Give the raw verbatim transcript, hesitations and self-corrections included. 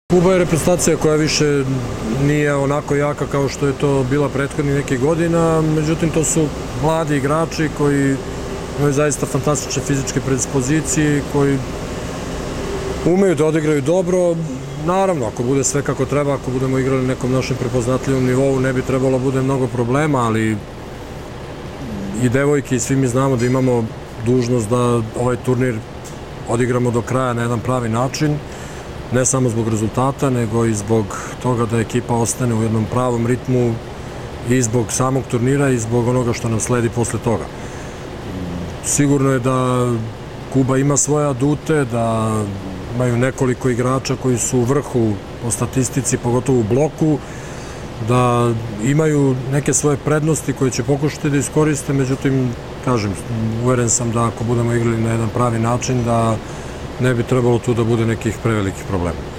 Kuba je reprezentacija koja više nije onako jaka kao što je to bila prethodnih nekih godina, međutim to su mladi igrači koji imaju zaista fantastične fizičke predispozicije, koji umeju da odigraju dobro. Naravno, ako bude sve kako treba, ako budemo igrali na nekom našem prepoznatljivom nivou, ne bi trebalo bude mnogo problema, ali i devojke i svi mi znamo da imamo dužnost da ovaj turnir odigramo do kraja na jedan pravi način, ne samo zbog rezultata, nego i zbog toga da ekipa ostane u jednom pravom ritmu i zbog samog turnira i zbog onoga što nam sledi posle toga. Sigurno je da Kuba ima svoje adute, da imaju nekoliko igrača koji su u vrhu po statistici, pogotovo u bloku, da imaju neke svoje prednosti koje će pokušati da iskoriste, međutim, kažem, uveren sam da ako budemo igrali na jedan pravi način, da ne bi trebalo tu da bude nekih prevelikih problema.